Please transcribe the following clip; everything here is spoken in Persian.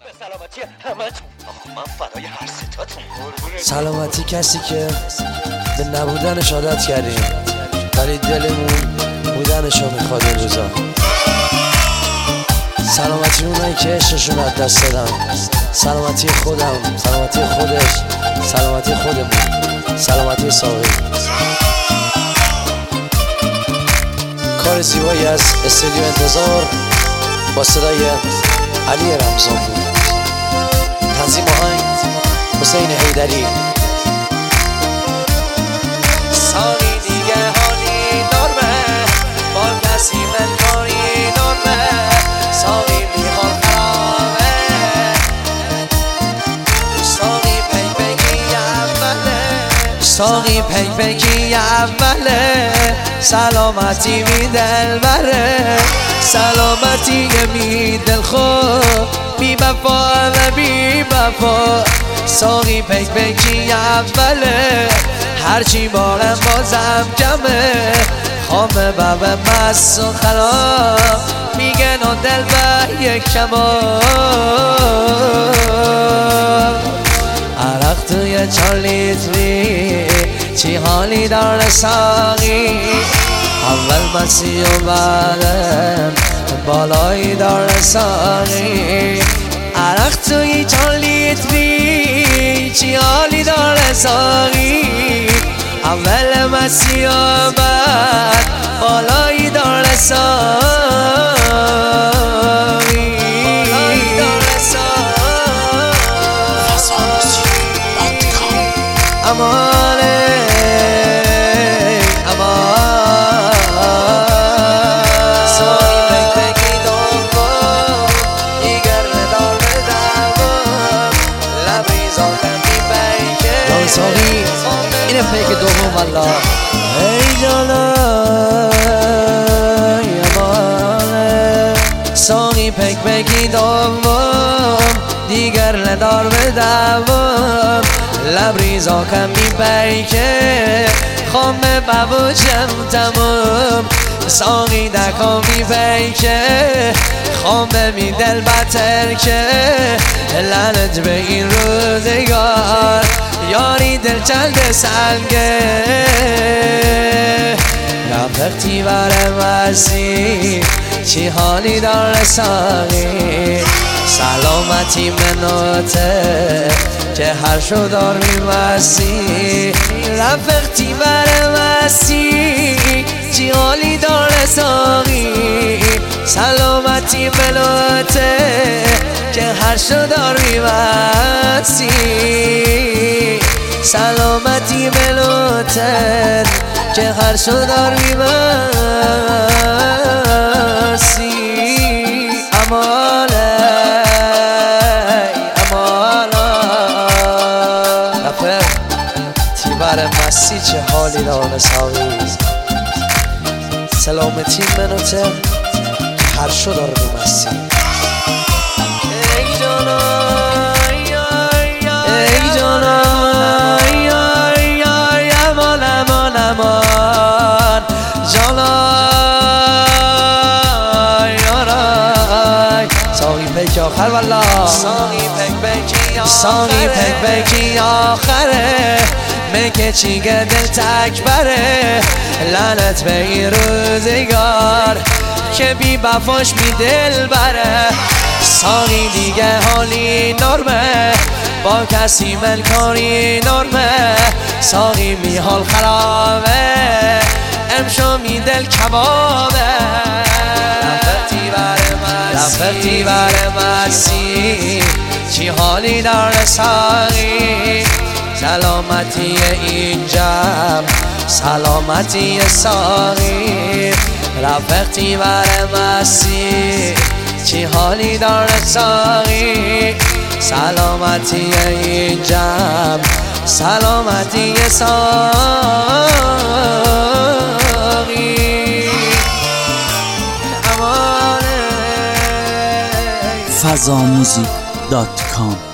سلامتی همتون. من فدای هر ستاتون. سلامتی کسی که به نبودنش عادت کردیم ولی دلمون بودنشو میخواد این روزا. سلامتی اونایی که عشقشون از دست دادن، سلامتی خودم، سلامتی خودش، سلامتی خودمون، سلامتی ساقی. کار زیبایی از استودیو انتظار با صدای علی رمضان بود. تنظیم آهنگ حسین حیدری. سالی دیگه حالی نرمه با کسی منکاری نرمه سالی میخواد خرابه سالی پیپکی اوله سالی پیپکی اوله سلامتی می دل بره سلامتی می دل خود بی وفا و بی وفا ساقی پیکی اوله هرچی بارم بازم کمه خامه بب مست و خراب میگن و دل به یک کباب عرق توی 4 لیتری چی حالی داره ساقی اول مسی و بعدم بالایی داره ساقی عرق توی 4 لیتری چی حالی داره ساقی اول مسی و بعد بالایی داره ساقی امانه ساقی اینه پیک دوم والله ای جانای امانه ساقی پیکی دوم دیگر ندار به دوم لبریزا کم می پیکه خامه ببوشم تموم ساقی دکا می پیکه خامه می دل بتر که لعنت به این روزگار یاری دل چند سنگه رفقتی بر مسی چی حالی داره ساقی سلامتی منوته که هر شو دار میمسی رفقتی بر مسی چی حالی داره ساقی سلامتی منوته که هر شو دار میمسی سلامتی ملوتن که هر شدار میمسی امانه رفق تیبر مسی چه حالی داره ساقی سلامتی ملوتن که هر شدار میمسی ای جانا ای جانا پیک آخر والله ساقی پیکی آخره میگه چیگه دل تک بره لعنت به این روزگار که بی وفاش می دل بره ساقی دیگه حالی نرمه با کسی منکاری نرمه ساقی می حال خرابه امشو می دل کبابه رفقتی بر مسی چی حالی داره ساقی سلامتی این جمع سلامتی ساقی رفقتی بر مسی چی حالی داره ساقی سلامتی این جمع سلامتی ساقی fazamusic.com